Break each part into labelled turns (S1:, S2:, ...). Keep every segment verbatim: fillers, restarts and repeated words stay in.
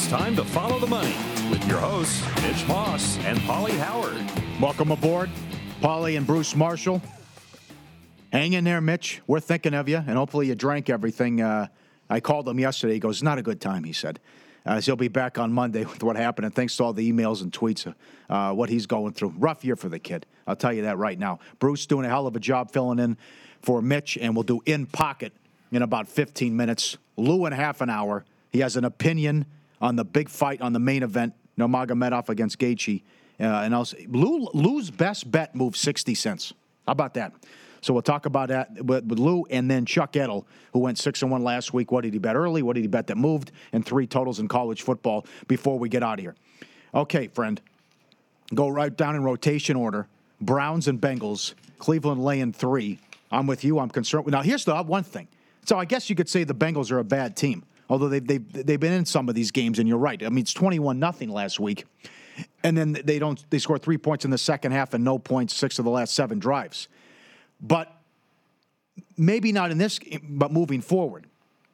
S1: It's time to follow the money with your hosts, Mitch Moss and Paulie Howard.
S2: Welcome aboard, Paulie and Bruce Marshall. Hang in there, Mitch. We're thinking of you, and hopefully you drank everything. Uh, I called him yesterday. He goes, not a good time, he said. Uh, so he'll be back on Monday with what happened, and thanks to all the emails and tweets, uh, what he's going through. Rough year for the kid. I'll tell you that right now. Bruce doing a hell of a job filling in for Mitch, and we'll do In Pocket in about fifteen minutes. Lou in half an hour. He has an opinion on the big fight on the main event, Nurmagomedov against Gaethje. Uh, and I'll say, Lou, Lou's best bet moved sixty cents. How about that? So we'll talk about that with, with Lou, and then Chuck Edel, who went six and one last week. What did he bet early? What did he bet that moved? And three totals in college football before we get out of here. Okay, friend. Go right down in rotation order. Browns and Bengals. Cleveland laying three. I'm with you. I'm concerned. Now, here's the one thing. So I guess you could say the Bengals are a bad team, although they've, they've, they've been in some of these games, and you're right. I mean, it's twenty-one nothing last week. And then they don't. They score three points in the second half and no points six of the last seven drives. But maybe not in this game, but moving forward.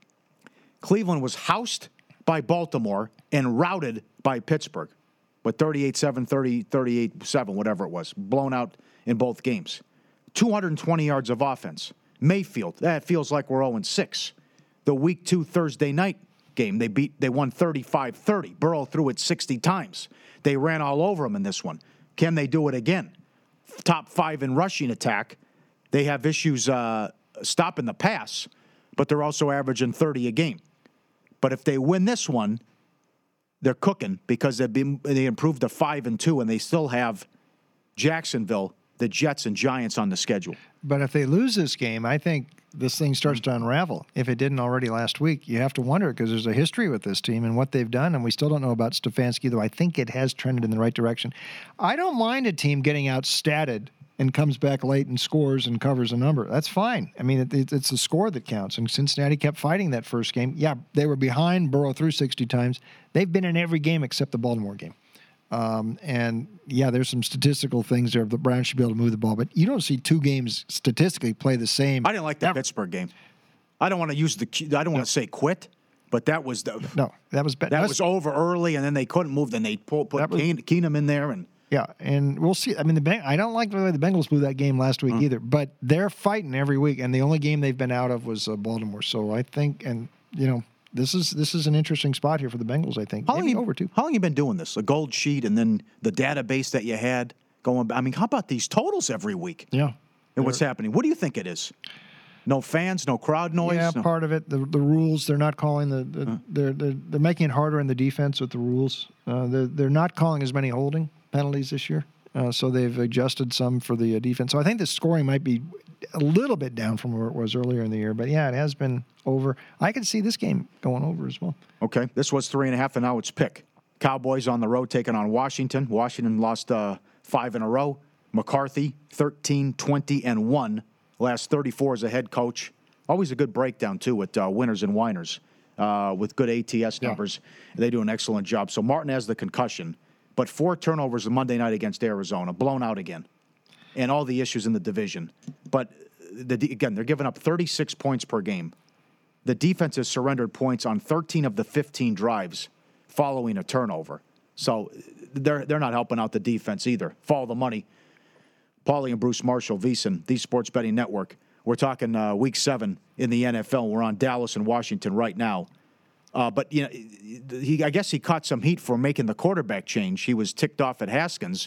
S2: Cleveland was housed by Baltimore and routed by Pittsburgh with thirty-eight seven, thirty, thirty-eight seven, whatever it was, blown out in both games. two hundred twenty yards of offense. Mayfield, that feels like we're oh and six. The week two Thursday night game, they beat, they won thirty-five thirty. Burrow threw it sixty times. They ran all over them in this one. Can they do it again? Top five in rushing attack. They have issues uh, stopping the pass, but they're also averaging thirty a game. But if they win this one, they're cooking because they've been, they improved to five and two, and they still have Jacksonville, the Jets, and Giants on the schedule.
S3: But if they lose this game, I think this thing starts to unravel. If it didn't already last week, you have to wonder because there's a history with this team and what they've done, and we still don't know about Stefanski, though I think it has trended in the right direction. I don't mind a team getting outstatted and comes back late and scores and covers a number. That's fine. I mean, it, it, it's the score that counts. And Cincinnati kept fighting that first game. Yeah, they were behind. Burrow threw sixty times. They've been in every game except the Baltimore game. Um, and, yeah, there's some statistical things there. The Browns should be able to move the ball. But you don't see two games statistically play the same.
S2: I didn't like the ever. Pittsburgh game. I don't want to use the – I don't want to say quit, but that was the –
S3: No, that was bad.
S2: That, that was, was over early, and then they couldn't move. Then they pulled, put was, Keenum in there. and
S3: Yeah, and we'll see. I mean, the Beng- I don't like the way the Bengals blew that game last week mm. either. But they're fighting every week, and the only game they've been out of was uh, Baltimore. So I think – and, you know – This is this is an interesting spot here for the Bengals, I think.
S2: How long,
S3: Maybe
S2: you,
S3: over two.
S2: how long you been doing this? A gold sheet and then the database that you had going. I mean, how about these totals every week?
S3: Yeah.
S2: And what's happening? What do you think it is? No fans, no crowd noise?
S3: Yeah,
S2: no.
S3: part of it. The the rules, they're not calling the, the huh. they're, they're they're making it harder in the defense with the rules. Uh, they're, they're not calling as many holding penalties this year. Uh, so they've adjusted some for the uh, defense. So I think the scoring might be a little bit down from where it was earlier in the year. But, yeah, it has been over. I can see this game going over as well.
S2: Okay. This was three and a half, and now it's pick. Cowboys on the road taking on Washington. Washington lost uh, five in a row. McCarthy, thirteen, twenty, and one. Last thirty-four as a head coach. Always a good breakdown, too, with uh, winners and whiners uh, with good A T S numbers. Yeah. They do an excellent job. So Martin has the concussion, but four turnovers on Monday night against Arizona, blown out again, and all the issues in the division. But, the, again, they're giving up thirty-six points per game. The defense has surrendered points on thirteen of the fifteen drives following a turnover. So they're they're not helping out the defense either. Follow the money. Paulie and Bruce Marshall, VSiN, the Sports Betting Network. We're talking uh, week seven in the N F L. We're on Dallas and Washington right now. Uh, but you know, he I guess he caught some heat for making the quarterback change. He was ticked off at Haskins.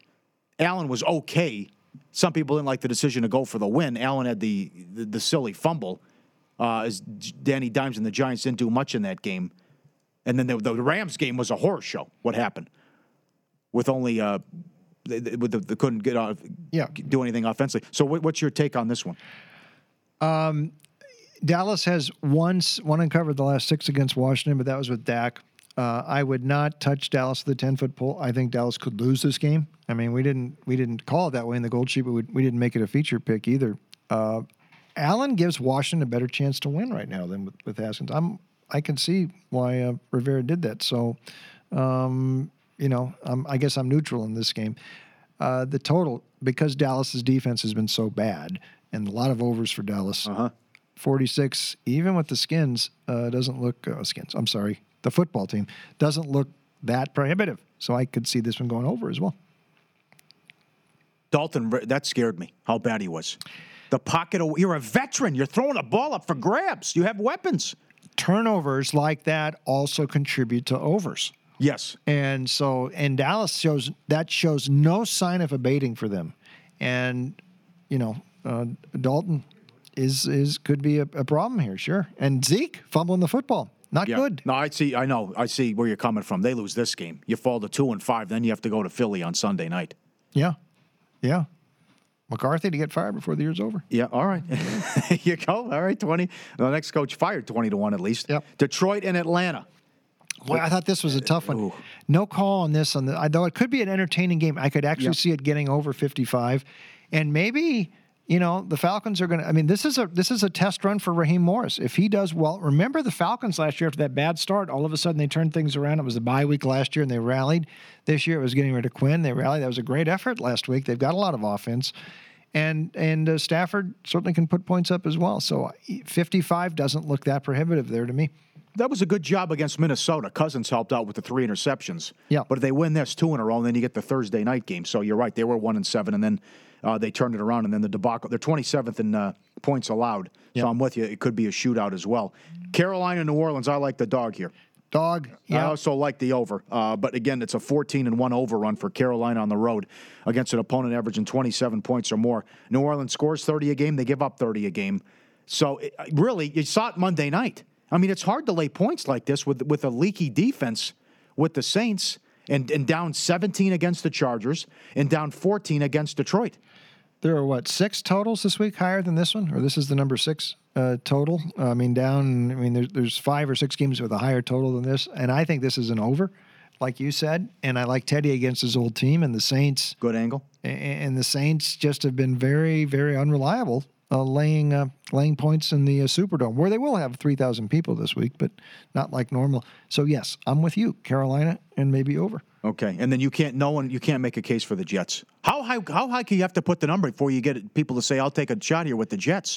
S2: Allen was okay. Some people didn't like the decision to go for the win. Allen had the the, the silly fumble. Uh, as Danny Dimes and the Giants didn't do much in that game. And then the, the Rams game was a horror show. What happened? With only uh, they, they, they, they couldn't get off,
S3: yeah.
S2: do anything offensively. So what, what's your take on this one?
S3: Um, Dallas has once one uncovered the last six against Washington, but that was with Dak. Uh, I would not touch Dallas with the ten-foot pole. I think Dallas could lose this game. I mean, we didn't we didn't call it that way in the gold sheet, but we, we didn't make it a feature pick either. Uh, Allen gives Washington a better chance to win right now than with, with Haskins. I'm I can see why uh, Rivera did that. So, um, you know, I'm, I guess I'm neutral in this game. Uh, the total, because Dallas's defense has been so bad, and a lot of overs for Dallas.
S2: Uh-huh.
S3: forty-six, even with the skins, uh, doesn't look uh, skins. I'm sorry, the football team, doesn't look that prohibitive. So I could see this one going over as well.
S2: Dalton, that scared me, how bad he was. The pocket, you're a veteran. You're throwing a ball up for grabs. You have weapons.
S3: Turnovers like that also contribute to overs.
S2: Yes.
S3: And so, and Dallas shows, that shows no sign of abating for them. And, you know, uh, Dalton is, is, could be a, a problem here, sure. And Zeke fumbling the football. Not
S2: yeah.
S3: good.
S2: No, I see. I know. I see where you're coming from. They lose this game. You fall to two and five. Then you have to go to Philly on Sunday night.
S3: Yeah. Yeah. McCarthy to get fired before the year's over.
S2: Yeah, all right. There you go. All right, twenty. The next coach fired twenty to one at least.
S3: Yep.
S2: Detroit and Atlanta.
S3: Boy, I thought this was a tough one.
S2: Ooh.
S3: No call on this. On the, though it could be an entertaining game. I could actually
S2: Yep.
S3: see it getting over fifty-five. And maybe, you know, the Falcons are going to, I mean, this is a this is a test run for Raheem Morris. If he does well, remember the Falcons last year after that bad start, all of a sudden they turned things around. It was the bye week last year and they rallied. This year it was getting rid of Quinn. They rallied. That was a great effort last week. They've got a lot of offense. And and uh, Stafford certainly can put points up as well. So fifty-five doesn't look that prohibitive there to me.
S2: That was a good job against Minnesota. Cousins helped out with the three interceptions.
S3: Yeah.
S2: But if they win this two in a row, and then you get the Thursday night game. So you're right. They were one and seven, and then uh, they turned it around, and then the debacle. They're twenty-seventh in uh, points allowed.
S3: Yep.
S2: So I'm with you. It could be a shootout as well. Carolina, New Orleans. I like the dog here.
S3: Dog,
S2: I
S3: yeah.
S2: also like the over. Uh, but again, it's a fourteen and one overrun for Carolina on the road against an opponent averaging twenty-seven points or more. New Orleans scores thirty a game. They give up thirty a game. So it, really, you saw it Monday night. I mean, it's hard to lay points like this with with a leaky defense with the Saints and, and down seventeen against the Chargers and down fourteen against Detroit.
S3: There are, what, six totals this week higher than this one? Or this is the number six uh, total? Uh, I mean, down, I mean, there's, there's five or six games with a higher total than this. And I think this is an over, like you said. And I like Teddy against his old team. And the Saints.
S2: Good angle.
S3: And the Saints just have been very, very unreliable uh, laying uh, laying points in the uh, Superdome, where they will have three thousand people this week, but not like normal. So, yes, I'm with you. Carolina and maybe over.
S2: Okay, and then you can't. No one. You can't make a case for the Jets. How high? How high can you have to put the number before you get people to say, "I'll take a shot here with the Jets"?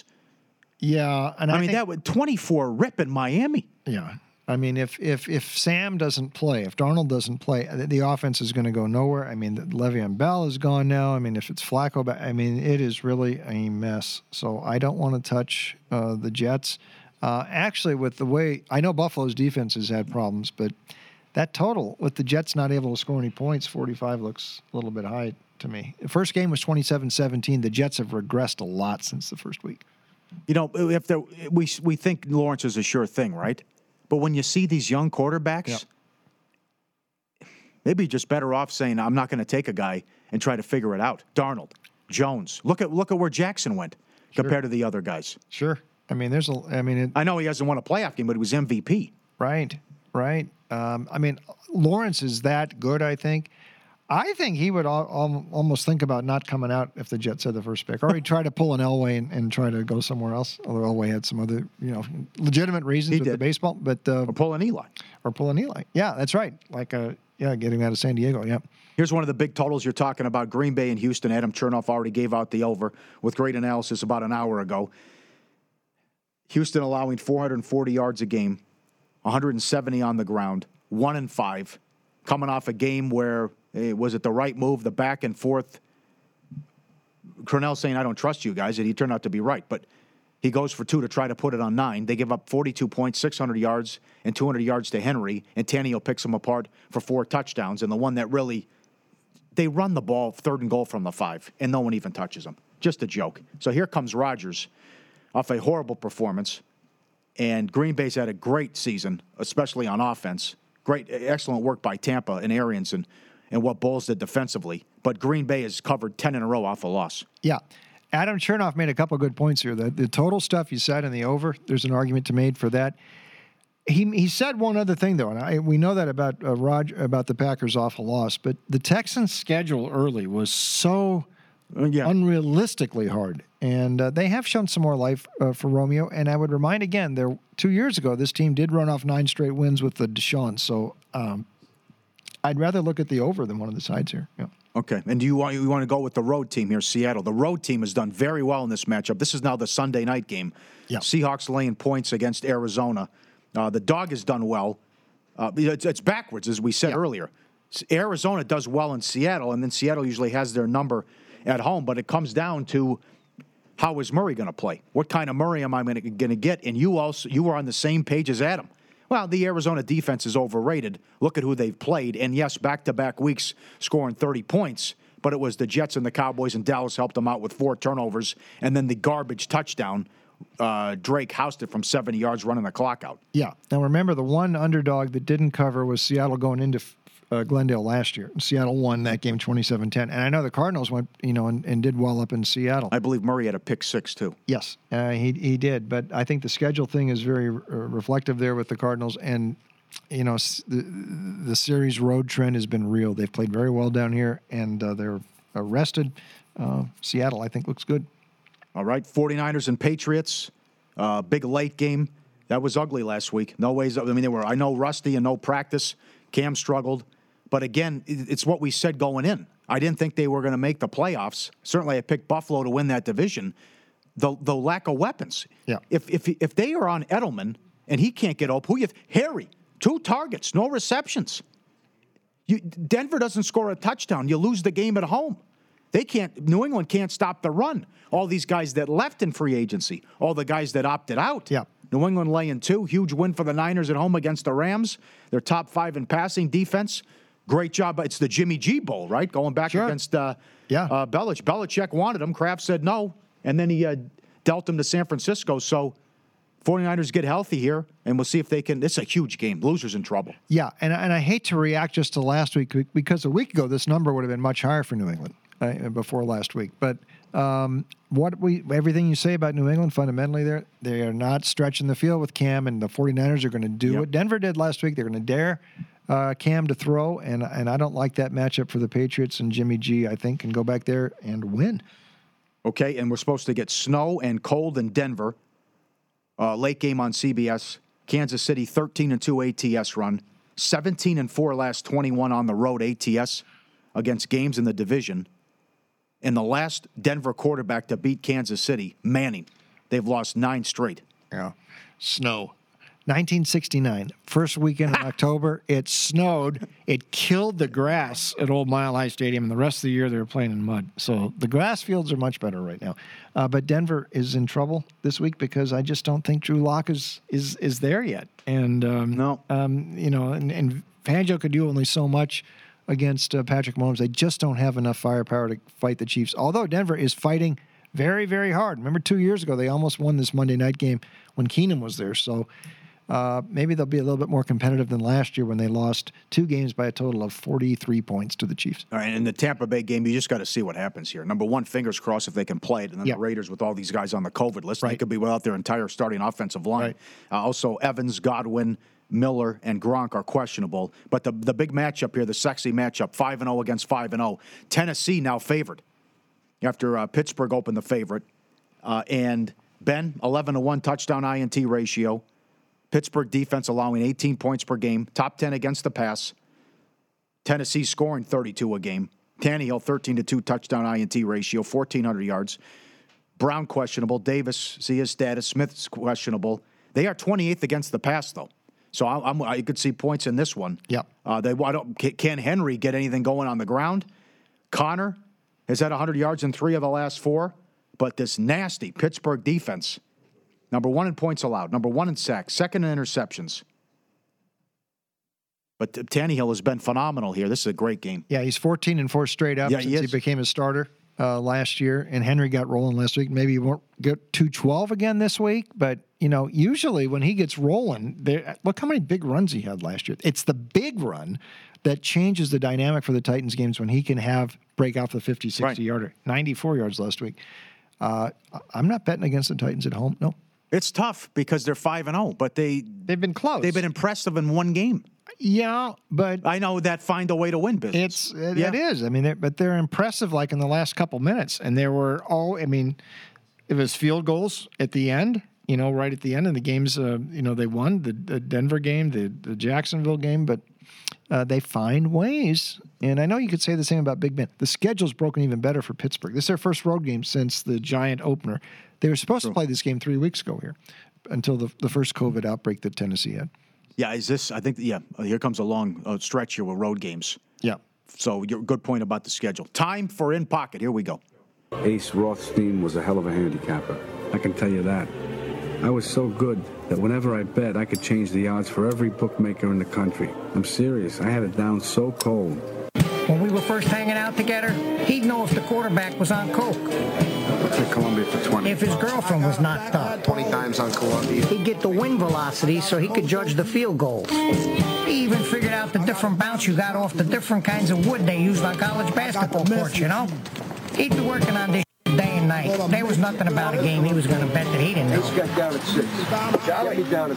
S3: Yeah, and I,
S2: I mean
S3: think,
S2: that would twenty-four rip in Miami.
S3: Yeah, I mean if if if Sam doesn't play, if Darnold doesn't play, the, the offense is going to go nowhere. I mean, the, Le'Veon Bell is gone now. I mean, if it's Flacco, back, I mean, it is really a mess. So I don't want to touch uh, the Jets. Uh, actually, with the way I know Buffalo's defense has had problems, but that total with the Jets not able to score any points, forty-five looks a little bit high to me. The first game was twenty-seven seventeen. The Jets have regressed a lot since the first week.
S2: You know, if there, we we think Lawrence is a sure thing, right? But when you see these young quarterbacks,
S3: Yep.
S2: maybe you're just better off saying, "I'm not going to take a guy and try to figure it out." Darnold, Jones, look at look at where Jackson went
S3: Sure.
S2: compared to the other guys.
S3: Sure. I mean, there's a. I mean, it,
S2: I know he hasn't won a playoff game, but he was M V P.
S3: Right, right. Um, I mean, Lawrence is that good, I think. I think he would al- al- almost think about not coming out if the Jets had the first pick, or he'd try to pull an Elway and, and try to go somewhere else. Although Elway had some other, you know, legitimate reasons
S2: He
S3: with
S2: did.
S3: the baseball, but uh,
S2: Or pulling Eli.
S3: or pull an Eli. Yeah, that's right. Like, uh, yeah, getting out of San Diego. Yeah.
S2: Here's one of the big totals you're talking about. Green Bay and Houston. Adam Chernoff already gave out the over with great analysis about an hour ago. Houston allowing four hundred forty yards a game, one hundred seventy on the ground, one and five, coming off a game where eh, was it the right move, the back and forth. Cornell saying, "I don't trust you guys," and he turned out to be right. But he goes for two to try to put it on nine. They give up forty-two points, six hundred yards, and two hundred yards to Henry, and Tannehill picks them apart for four touchdowns. And the one that really, they run the ball third and goal from the five, and no one even touches them. Just a joke. So here comes Rodgers off a horrible performance, and Green Bay's had a great season, especially on offense. Great, excellent work by Tampa and Arians and, and what Bowles did defensively. But Green Bay has covered ten in a row off a loss.
S3: Yeah. Adam Chernoff made a couple of good points here. The, the total stuff you said in the over, there's an argument to made for that. He he said one other thing, though, and I, we know that about uh, Roger, about the Packers off a loss, but the Texans' schedule early was so
S2: Uh, yeah.
S3: unrealistically hard. And uh, they have shown some more life uh, for Romeo. And I would remind again, there two years ago, this team did run off nine straight wins with the Deshaun. So um, I'd rather look at the over than one of the sides here. Yeah.
S2: Okay, and do you want you want to go with the road team here, Seattle? The road team has done very well in this matchup. This is now the Sunday night game.
S3: Yeah.
S2: Seahawks laying points against Arizona. Uh, the dog has done well. Uh, it's, it's backwards, as we said
S3: Yeah.
S2: earlier. S- Arizona does well in Seattle, and then Seattle usually has their number at home. But it comes down to how is Murray going to play? What kind of Murray am I going to get? And you also you were on the same page as Adam. Well, the Arizona defense is overrated. Look at who they've played. And yes, back-to-back weeks scoring thirty points. But it was the Jets and the Cowboys, and Dallas helped them out with four turnovers. And then the garbage touchdown. Uh, Drake housed it from seventy yards, running the clock out.
S3: Yeah. Now remember, the one underdog that didn't cover was Seattle going into uh, Glendale last year. Seattle won that game twenty-seven ten. And I know the Cardinals went, you know, and, and did well up in Seattle.
S2: I believe Murray had a pick six, too.
S3: Yes, uh, he he did. But I think the schedule thing is very uh, reflective there with the Cardinals. And, you know, s- the, the series road trend has been real. They've played very well down here, and uh, they're uh, rested. Uh, Seattle, I think, looks good.
S2: All right, 49ers and Patriots, uh, big late game. That was ugly last week. No ways. I mean, they were, I know, rusty and no practice. Cam struggled. But again, it- it's what we said going in. I didn't think they were going to make the playoffs. Certainly, I picked Buffalo to win that division. The the lack of weapons.
S3: Yeah.
S2: If if if they are on Edelman and he can't get open, who you Harry, two targets, no receptions. You, Denver doesn't score a touchdown. You lose the game at home. They can't. New England can't stop the run. All these guys that left in free agency, all the guys that opted out.
S3: Yeah.
S2: New England laying two. Huge win for the Niners at home against the Rams. They're top five in passing defense. Great job. It's the Jimmy G Bowl, right? Going back
S3: Sure.
S2: against uh,
S3: Yeah.
S2: uh, Belich. Belichick wanted him. Kraft said no, and then he uh, dealt him to San Francisco. So 49ers get healthy here, and we'll see if they can. This is a huge game. Losers in trouble.
S3: Yeah, and and I hate to react just to last week because a week ago this number would have been much higher for New England uh, before last week. But um, what we everything you say about New England fundamentally, they they are not stretching the field with Cam, and the 49ers are going to do
S2: Yep.
S3: what Denver did last week. They're going to dare uh, Cam to throw, and and I don't like that matchup for the Patriots. And Jimmy G, I think, can go back there and win.
S2: Okay, and we're supposed to get snow and cold in Denver. Uh, late game on C B S. Kansas City thirteen and two A T S run, seventeen and four last twenty-one on the road A T S against games in the division. And the last Denver quarterback to beat Kansas City, Manning. They've lost nine straight.
S3: Yeah, snow. nineteen sixty-nine, first weekend in October, it snowed. It killed the grass at Old Mile High Stadium, and the rest of the year they were playing in mud. So the grass fields are much better right now. Uh, but Denver is in trouble this week because I just don't think Drew Lock is is is there yet. And um,
S2: No.
S3: um, you know, and, and Fangio could do only so much against uh, Patrick Mahomes. They just don't have enough firepower to fight the Chiefs. Although Denver is fighting very, very hard. Remember, two years ago they almost won this Monday night game when Keenum was there. So. Uh, maybe they'll be a little bit more competitive than last year when they lost two games by a total of forty-three points to the Chiefs.
S2: All right, in the Tampa Bay game, you just got to see what happens here. Number one, fingers crossed if they can play it. And then
S3: Yeah.
S2: the Raiders with all these guys on the COVID list, they
S3: Right.
S2: could be without their entire starting offensive line.
S3: Right.
S2: Uh, also, Evans, Godwin, Miller, and Gronk are questionable. But the, the big matchup here, the sexy matchup, five and oh against five and oh. Tennessee now favored after uh, Pittsburgh opened the favorite. Uh, and Ben, eleven to one touchdown I N T ratio. Pittsburgh defense allowing eighteen points per game, top ten against the pass. Tennessee scoring thirty-two a game. Tannehill, thirteen to two touchdown I N T ratio, fourteen hundred yards. Brown questionable. Davis, see his status. Smith's questionable. They are twenty-eighth against the pass, though. So I, I'm, I could see points in this one.
S3: Yep.
S2: Uh, they why don't can Henry get anything going on the ground? Connor has had one hundred yards in three of the last four, but this nasty Pittsburgh defense. Number one in points allowed. Number one in sacks. Second in interceptions. But Tannehill has been phenomenal here. This is a great game.
S3: Yeah, he's fourteen and four straight up
S2: Yeah, he
S3: since he,
S2: is.
S3: became a starter uh, last year. And Henry got rolling last week. Maybe he won't get two twelve again this week. But, you know, usually when he gets rolling, there, look how many big runs he had last year. It's the big run that changes the dynamic for the Titans games when he can have break off the fifty, sixty-yarder. ninety-four yards last week. Uh, I'm not betting against the Titans at home. No.
S2: It's tough because they're five and zero, but they
S3: They've been close.
S2: they've been impressive in one game.
S3: Yeah, but
S2: I know that find a way to win business.
S3: It's it,
S2: Yeah.
S3: it is. I mean, they're, but they're impressive. Like in the last couple minutes, and there were all. I mean, it was field goals at the end. You know, right at the end, and the games. Uh, you know, they won the, the Denver game, the the Jacksonville game, but uh, they find ways. And I know you could say the same about Big Ben. The schedule's broken even better for Pittsburgh. This is their first road game since the Giant opener. They were supposed
S2: True.
S3: to play this game three weeks ago here, until the the first COVID outbreak that Tennessee had.
S2: Yeah, is this, I think, yeah, here comes a long uh, stretch here with road games.
S3: Yeah.
S2: So, your good point about the schedule. Time for In Pocket. Here we go.
S4: Ace Rothstein was a hell of a handicapper. I can tell you that. I was so good that whenever I bet, I could change the odds for every bookmaker in the country. I'm serious. I had it down so cold.
S5: When we were first hanging out together, he'd know if the quarterback was on coke.
S4: Let's say Columbia for twenty.
S5: If his girlfriend was knocked up.
S6: twenty times on Columbia.
S5: He'd get the wind velocity so he could judge the field goals. He even figured out the different bounce you got off the different kinds of wood they used on college basketball courts, you know? He'd be working on this day and night. There was nothing about a game he was going to bet that he didn't know.
S6: He got down at six. Got me down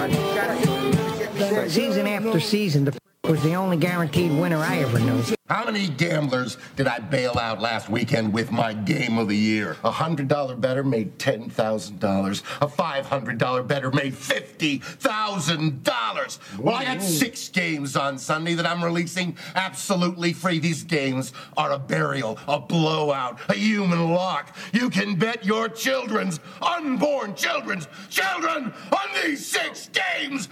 S6: at six.
S5: Season after season, the was the only guaranteed winner I ever knew.
S7: How many gamblers did I bail out last weekend with my game of the year? A one hundred dollar bettor made ten thousand dollars. A five hundred dollar bettor made fifty thousand dollars. Well, I got six games on Sunday that I'm releasing absolutely free. These games are a burial, a blowout, a human lock. You can bet your children's, unborn children's, children on these six games.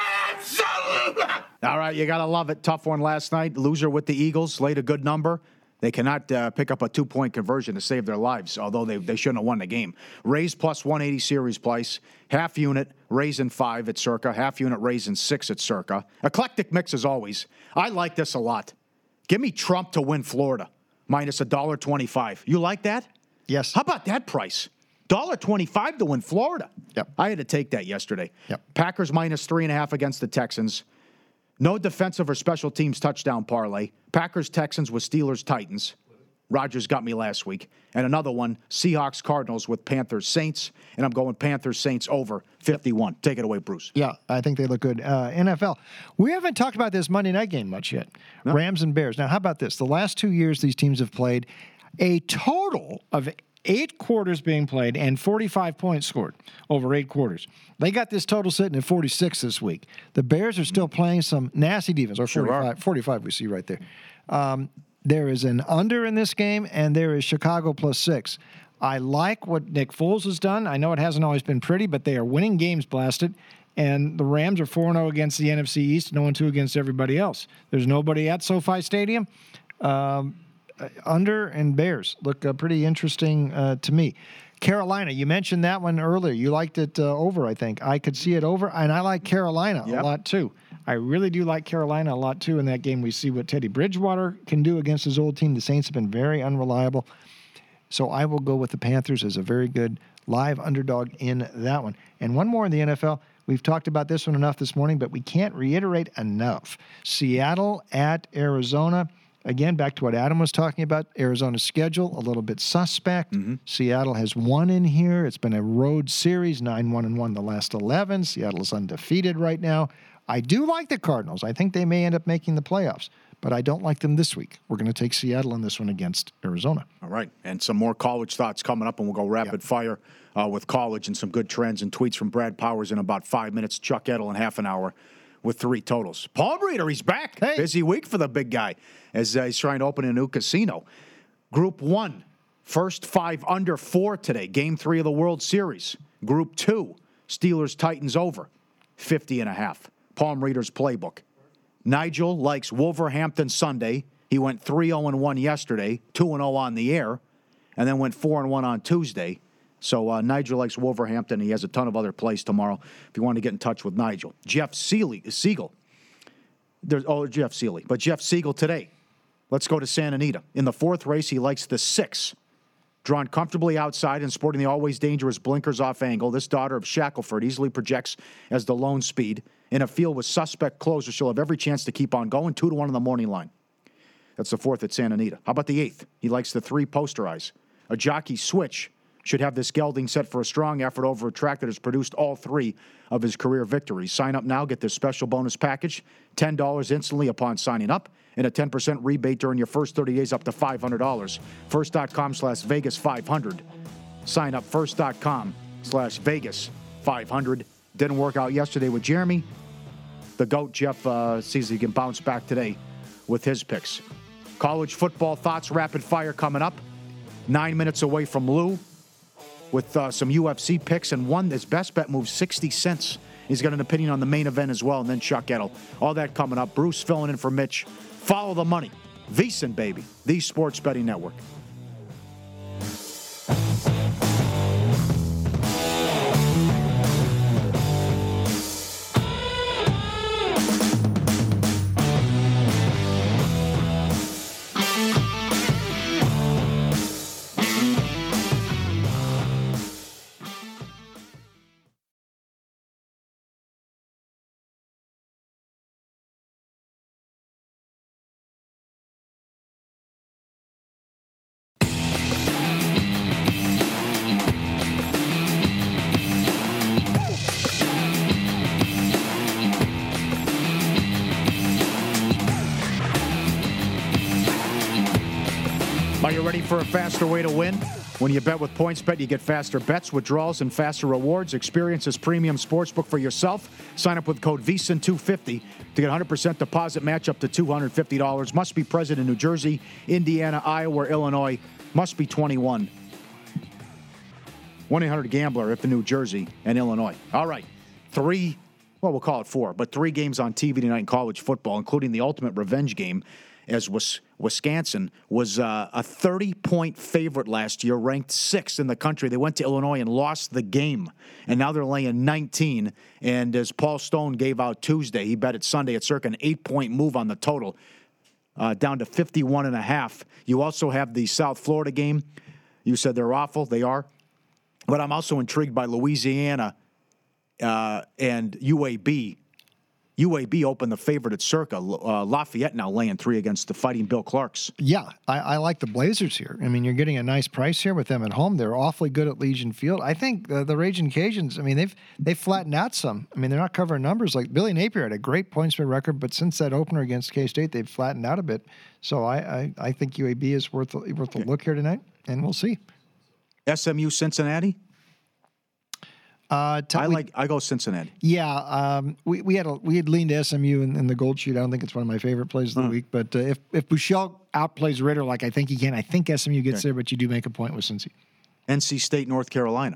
S7: Absolutely.
S2: All right, you got to love it. Tough one last night. Loser with the Eagles, laid a good number. They cannot uh, pick up a two-point conversion to save their lives, although they, they shouldn't have won the game. Rays plus one eighty series price. Half unit, Rays in five at Circa. Half unit, Rays in six at Circa. Eclectic mix as always. I like this a lot. Give me Trump to win Florida, minus one dollar twenty-five. You like that?
S3: Yes.
S2: How about that price? one dollar twenty-five to win Florida.
S3: Yep.
S2: I had to take that yesterday.
S3: Yep.
S2: Packers minus three and a half against the Texans. No defensive or special teams touchdown parlay. Packers, Texans with Steelers, Titans. Rodgers got me last week. And another one, Seahawks, Cardinals with Panthers, Saints. And I'm going Panthers, Saints over fifty-one. Take it away, Bruce.
S3: Yeah, I think they look good. Uh, N F L. We haven't talked about this Monday night game much yet. No. Rams and Bears. Now, how about this? The last two years these teams have played a total of eight quarters being played and forty-five points scored over eight quarters. They got this total sitting at forty-six this week. The Bears are still playing some nasty defense, or
S2: Sure
S3: forty-five, forty-five we see right there. Um, there is an under in this game, and there is Chicago plus six. I like what Nick Foles has done. I know it hasn't always been pretty, but they are winning games, blasted. And the Rams are four and oh against the N F C East, and oh and two against everybody else. There's nobody at SoFi Stadium. Um, under and Bears look uh, pretty interesting uh, to me. Carolina, you mentioned that one earlier. You liked it uh, over, I think. I could see it over, and I like Carolina
S2: yep.
S3: a lot too. I really do like Carolina a lot too. In that game, we see what Teddy Bridgewater can do against his old team. The Saints have been very unreliable. So I will go with the Panthers as a very good live underdog in that one. And one more in the N F L. We've talked about this one enough this morning, but we can't reiterate enough. Seattle at Arizona. Again, back to what Adam was talking about, Arizona's schedule, a little bit suspect. Mm-hmm. Seattle has won in here. It's been a road series, nine one and one the last eleven. Seattle is undefeated right now. I do like the Cardinals. I think they may end up making the playoffs, but I don't like them this week. We're going to take Seattle in this one against Arizona.
S2: All right, and some more college thoughts coming up, and we'll go rapid yep. fire uh, with college and some good trends and tweets from Brad Powers in about five minutes. Chuck Edel in half an hour with three totals. Paul Reeder, he's back.
S3: Hey.
S2: Busy week for the big guy as uh, he's trying to open a new casino. Group one, first five under four today. Game three of the World Series. Group two, Steelers Titans over, fifty and a half. Palm Reader's playbook. Nigel likes Wolverhampton Sunday. He went three oh and one yesterday, two and oh on the air, and then went four and one on Tuesday. So uh, Nigel likes Wolverhampton. He has a ton of other plays tomorrow if you want to get in touch with Nigel. Jeff Seeley, Siegel. There's, oh, Jeff Seeley. But Jeff Siegel today. Let's go to Santa Anita. In the fourth race, he likes the six. Drawn comfortably outside and sporting the always dangerous blinkers off angle, this daughter of Shackelford easily projects as the lone speed. In a field with suspect closers, she'll have every chance to keep on going. Two to one in the morning line. That's the fourth at Santa Anita. How about the eighth? He likes the three posterize. A jockey switch should have this gelding set for a strong effort over a track that has produced all three of his career victories. Sign up now. Get this special bonus package. ten dollars instantly upon signing up. And a ten percent rebate during your first thirty days up to five hundred dollars. First.com slash Vegas 500. Sign up first.com slash Vegas 500. Didn't work out yesterday with Jeremy. The GOAT, Jeff, uh, sees he can bounce back today with his picks. College football thoughts, rapid fire coming up. Nine minutes away from Lou with uh, some U F C picks, and one, his best bet moves sixty cents He's got an opinion on the main event as well, and then Chuck Edel. All that coming up. Bruce filling in for Mitch. Follow the money. VSiN, baby. The Sports Betting Network. Are you ready for a faster way to win? When you bet with PointsBet, you get faster bets, withdrawals, and faster rewards. Experience this premium sportsbook for yourself. Sign up with code V S I N two fifty to get one hundred percent deposit match up to two hundred fifty dollars. Must be present in New Jersey, Indiana, Iowa, or Illinois. Must be twenty-one. one eight hundred gambler if in New Jersey and Illinois. All right. Three, well, we'll call it four, but three games on T V tonight in college football, including the ultimate revenge game, as Wisconsin was uh, a thirty-point favorite last year, ranked sixth in the country. They went to Illinois and lost the game, and now they're laying nineteen. And as Paul Stone gave out Tuesday, he bet it Sunday at circa an eight-point move on the total, uh, down to fifty-one and a half. You also have the South Florida game. You said they're awful. They are. But I'm also intrigued by Louisiana uh, and U A B. U A B opened the favorite at circa. Uh, Lafayette now laying three against the Fighting Bill Clarks.
S3: Yeah, I, I like the Blazers here. I mean, you're getting a nice price here with them at home. They're awfully good at Legion Field. I think uh, the Raging Cajuns, I mean, they've they've flattened out some. I mean, they're not covering numbers. Like Billy Napier had a great points per record, but since that opener against K-State, they've flattened out a bit. So I I, I think U A B is worth a, worth a okay. look here tonight, and we'll see.
S2: S M U Cincinnati.
S3: Uh, t-
S2: I
S3: we,
S2: like. I go Cincinnati.
S3: Yeah, um, we we had a, we had leaned to S M U in, in the Gold Shoot. I don't think it's one of my favorite plays of the uh. week. But uh, if if Buechele outplays Ritter like I think he can, I think S M U gets okay. there. But you do make a point with Cincy.
S2: N C State, North Carolina.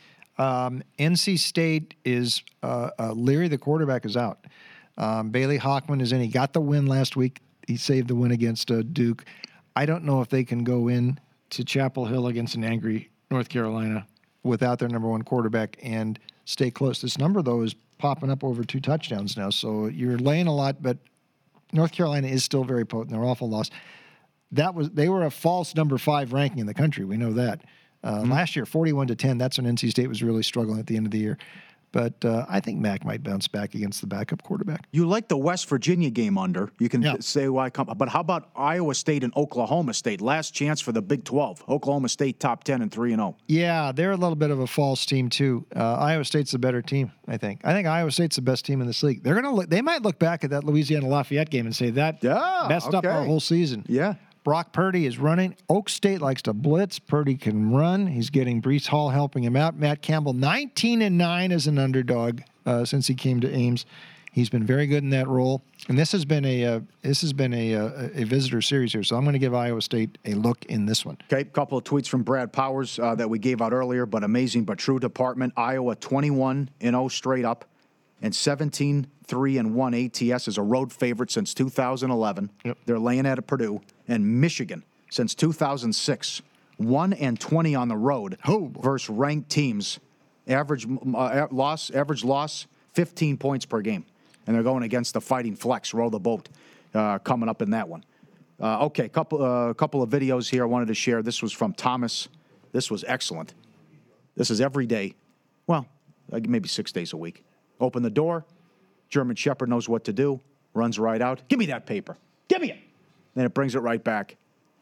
S3: Um, N C State is uh, uh, Leary, the quarterback, is out. Um, Bailey Hockman is in. He got the win last week. He saved the win against uh, Duke. I don't know if they can go in to Chapel Hill against an angry North Carolina without their number one quarterback and stay close. This number, though, is popping up over two touchdowns now. So you're laying a lot, but North Carolina is still very potent. They're awful loss. That was they were a false number five ranking in the country. We know that. Uh, mm-hmm. Last year, forty-one to ten. That's when N C State was really struggling at the end of the year. But uh, I think Mac might bounce back against the backup quarterback.
S2: You like the West Virginia game under. You can yeah. say why come. But how about Iowa State and Oklahoma State? Last chance for the Big twelve. Oklahoma State top ten and three and oh.
S3: Yeah, they're a little bit of a false team, too. Uh, Iowa State's the better team, I think. I think Iowa State's the best team in this league. They're gonna look, They might look back at that Louisiana Lafayette game and say that
S2: yeah,
S3: messed
S2: okay.
S3: up our whole season.
S2: Yeah.
S3: Brock Purdy is running. Oak State likes to blitz. Purdy can run. He's getting Breece Hall helping him out. Matt Campbell, nineteen and nine as an underdog uh, since he came to Ames. He's been very good in that role. And this has been a uh, this has been a, a a visitor series here. So I'm going to give Iowa State a look in this one.
S2: Okay, a couple of tweets from Brad Powers uh, that we gave out earlier, but amazing but true department. Iowa twenty-one and oh straight up, and seventeen three and one A T S is a road favorite since two thousand eleven.
S3: Yep.
S2: They're laying at Purdue. And Michigan since two thousand six, one and twenty on the road
S3: oh,
S2: versus ranked teams. Average uh, loss, average loss, fifteen points per game, and they're going against the Fighting Flex. Row the boat, uh, coming up in that one. Uh, okay, couple uh, couple of videos here I wanted to share. This was from Thomas. This was excellent. This is every day. Well, like maybe six days a week. Open the door. German Shepherd knows what to do. Runs right out. Give me that paper. Give me it. Then it brings it right back.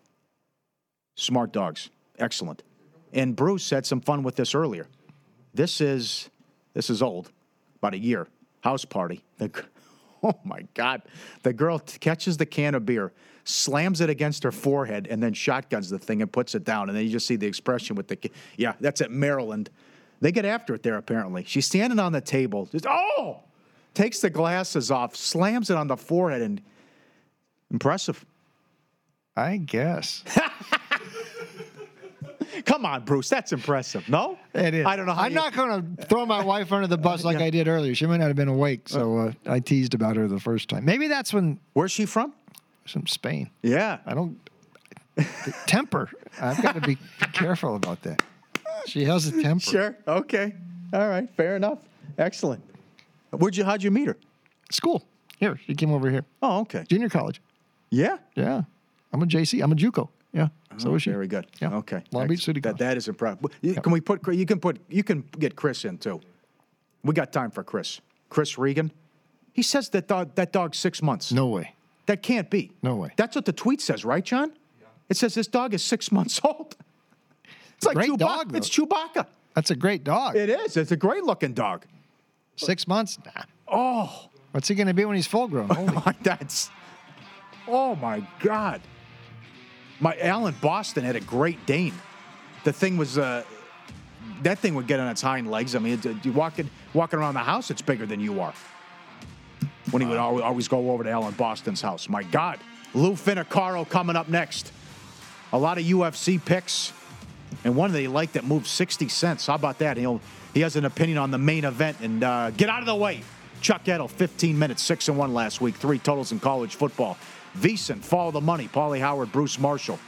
S2: Smart dogs. Excellent. And Bruce had some fun with this earlier. This is this is old. About a year. House party. The, oh, my God. The girl t- catches the can of beer, slams it against her forehead, and then shotguns the thing and puts it down. And then you just see the expression with the... Yeah, that's at Maryland. They get after it there, apparently. She's standing on the table. Just, oh! Takes the glasses off, slams it on the forehead, and... Impressive.
S3: I guess.
S2: Come on, Bruce. That's impressive. No?
S3: It is.
S2: I don't know how
S3: I'm
S2: you-
S3: not going to throw my wife under the bus like
S2: Yeah.
S3: I did earlier. She might not have been awake, so uh, I teased about her the first time. Maybe that's when
S2: Where's she from?
S3: from Spain.
S2: Yeah.
S3: I don't the temper. I've got to be careful about that. She has a temper.
S2: Sure. Okay. All right. Fair enough. Excellent. Where'd you? How'd you meet her?
S3: School. Here, she came over here.
S2: Oh, okay.
S3: Junior college.
S2: Yeah.
S3: Yeah. I'm a J C. I'm a JUCO. Yeah. So is she.
S2: Very good.
S3: Yeah.
S2: Okay.
S3: Long Beach City
S2: That
S3: College.
S2: that is impressive. You- Can we put? You can put. You can get Chris in too. We got time for Chris. Chris Regan. He says that dog. That dog's six months.
S3: No way.
S2: That can't be.
S3: No way.
S2: That's what the tweet says, right, John? Yeah. It says this dog is six months old. It's like
S3: Great
S2: Chewbacca.
S3: dog, though.
S2: It's Chewbacca.
S3: That's a great dog.
S2: It is. It's a great looking dog.
S3: Six months? Nah.
S2: Oh,
S3: What's he going to be when he's full grown? Holy.
S2: that's. Oh my God. My Alan Boston had a Great Dane. The thing was, uh, that thing would get on its hind legs. I mean, it, you walking walking around the house, it's bigger than you are. When he would always, always go over to Alan Boston's house. My God. Lou Finicaro coming up next. A lot of U F C picks, and one that he liked that moved sixty cents. How about that? He'll he has an opinion on the main event. And uh, get out of the way. Chuck Edel, fifteen minutes, six and one last week, three totals in college football. VSiN, Follow the Money, Paulie Howard, Bruce Marshall.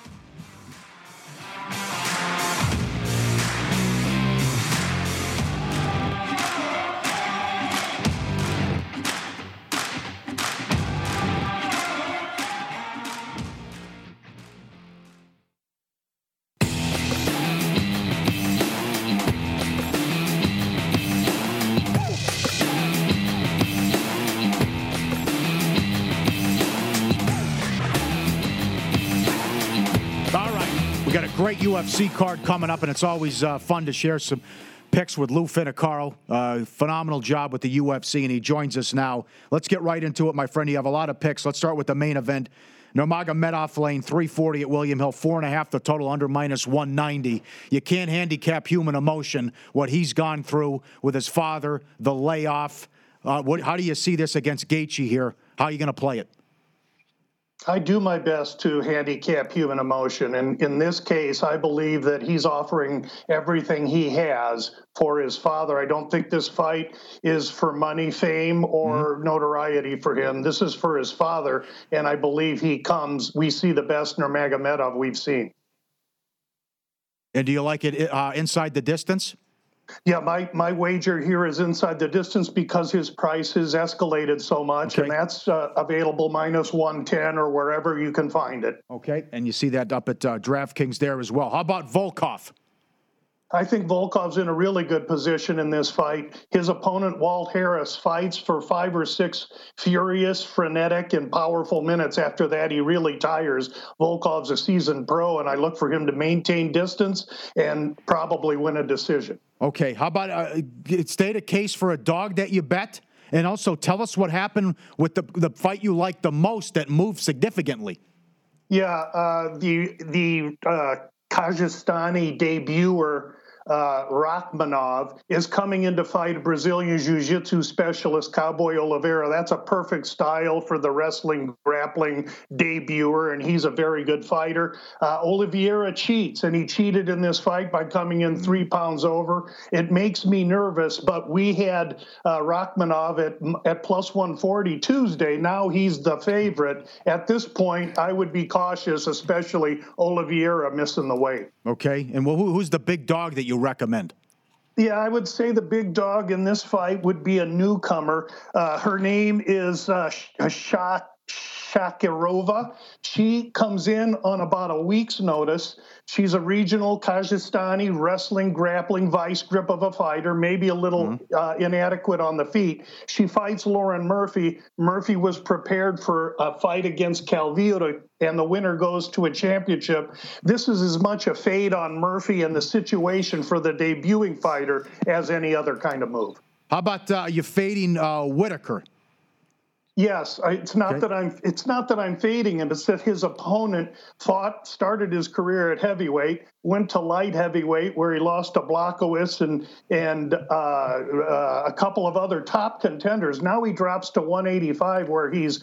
S2: Great U F C card coming up, and it's always uh, fun to share some picks with Lou Finicaro. Uh, phenomenal job with the U F C, and he joins us now. Let's get right into it, my friend. You have a lot of picks. Let's start with the main event. Nurmagomedov lane, three forty at William Hill, four and a half the total, under minus one ninety. You can't handicap human emotion, what he's gone through with his father, the layoff. Uh, what, how do you see this against Gaethje here? How are you going to play it?
S8: I do my best to handicap human emotion. And in this case, I believe that he's offering everything he has for his father. I don't think this fight is for money, fame, or mm-hmm. notoriety for him. This is for his father. And I believe he comes, we see the best Nurmagomedov we've seen.
S2: And do you like it uh, inside the distance?
S8: Yeah, my, my wager here is inside the distance because his price has escalated so much,
S2: okay.
S8: and that's uh, available minus one ten or wherever you can find it.
S2: Okay, and you see that up at uh, DraftKings there as well. How about Volkov?
S8: I think Volkov's in a really good position in this fight. His opponent, Walt Harris, fights for five or six furious, frenetic, and powerful minutes. After that, he really tires. Volkov's a seasoned pro, and I look for him to maintain distance and probably win a decision.
S2: Okay, how about uh, state a case for a dog that you bet? And also tell us what happened with the, the fight you liked the most that moved significantly.
S8: Yeah, uh, the, the uh, Kazakstani debuter, Uh, Rachmanov, is coming in to fight Brazilian Jiu-Jitsu specialist Cowboy Oliveira. That's a perfect style for the wrestling, grappling debuter, and he's a very good fighter. Uh, Oliveira cheats, and he cheated in this fight by coming in three pounds over. It makes me nervous, but we had uh, Rachmanov at, at plus one forty Tuesday. Now he's the favorite. At this point, I would be cautious, especially Oliveira missing the weight.
S2: Okay, and well, who, who's the big dog that you recommend?
S8: Yeah, I would say the big dog in this fight would be a newcomer. Uh, her name is uh, Shak Shakirova. She comes in on about a week's notice. She's a regional Kazakhstani wrestling, grappling vice grip of a fighter, maybe a little mm-hmm. uh, inadequate on the feet. She fights Lauren Murphy. Murphy was prepared for a fight against Calvillo, and the winner goes to a championship. This is as much a fade on Murphy and the situation for the debuting fighter as any other kind of move.
S2: How about uh, you fading uh, Whitaker?
S8: Yes, I, it's not
S2: okay.
S8: that I'm. It's not that I'm fading him. It's that his opponent fought, started his career at heavyweight, went to light heavyweight where he lost to Blachowicz and and uh, uh, a couple of other top contenders. Now he drops to one eighty-five where he's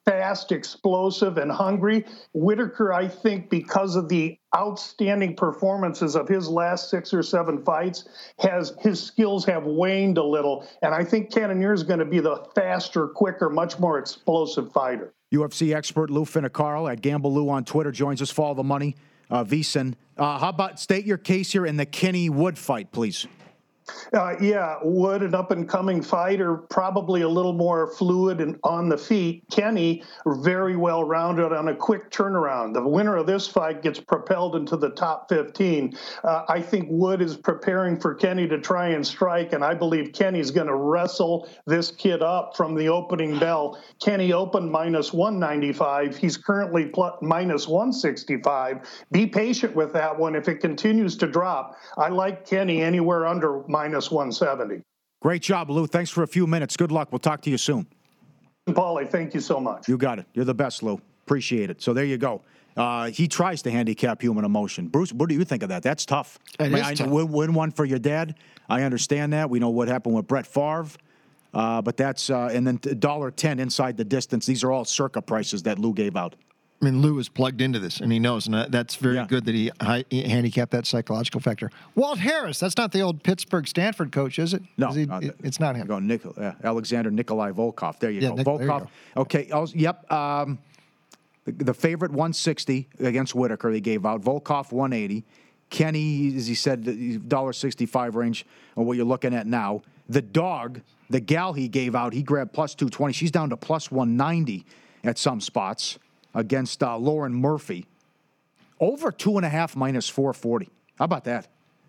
S8: fast, explosive, and hungry. Whitaker, I think, because of the outstanding performances of his last six or seven fights, has his skills have waned a little. And I think Cannonier is going to be the faster, quicker, much more explosive fighter.
S2: U F C expert Lou Finicaro at Gamble Lou on Twitter joins us. Follow the money. Uh, Veasan, uh, how about state your case here in the Kenny Wood fight, please?
S8: Uh, yeah, Wood, an up-and-coming fighter, probably a little more fluid and on the feet. Kenny, very well-rounded on a quick turnaround. The winner of this fight gets propelled into the top fifteen. Uh, I think Wood is preparing for Kenny to try and strike, and I believe Kenny's going to wrestle this kid up from the opening bell. Kenny opened minus one ninety-five. He's currently plus minus one sixty-five. Be patient with that one. If it continues to drop, I like Kenny anywhere under minus one seventy.
S2: Great job, Lou. Thanks for a few minutes. Good luck. We'll talk to you soon.
S8: Paulie, thank you so much.
S2: You got it. You're the best, Lou. Appreciate it. So there you go. Uh, he tries to handicap human emotion. Bruce, what do you think of that? That's tough.
S3: It
S2: I mean,
S3: is
S2: I,
S3: tough.
S2: Win, win one for your dad. I understand that. We know what happened with Brett Favre. Uh, but that's, uh, and then one dollar ten inside the distance. These are all circa prices that Lou gave out.
S3: I mean, Lou is plugged into this, and he knows, and that's very
S2: Yeah.
S3: good that he, high, he handicapped that psychological factor. Walt Harris, that's not the old Pittsburgh Stanford coach, is it?
S2: No,
S3: Is he,
S2: not
S3: it- it's not him.
S2: Go Nik- uh, Alexander Nikolai Volkov. There you
S3: Yeah,
S2: go.
S3: Nik- there you
S2: Volkov.
S3: go.
S2: Okay. Also, yep. Um, the, the favorite one sixty against Whitaker. They gave out Volkov one eighty. Kenny, as he said, the one dollar sixty-five range on what you're looking at now. The dog, the gal he gave out, he grabbed plus two twenty. She's down to plus one ninety at some spots against uh, Lauren Murphy. Over two and a half minus four forty. How about that?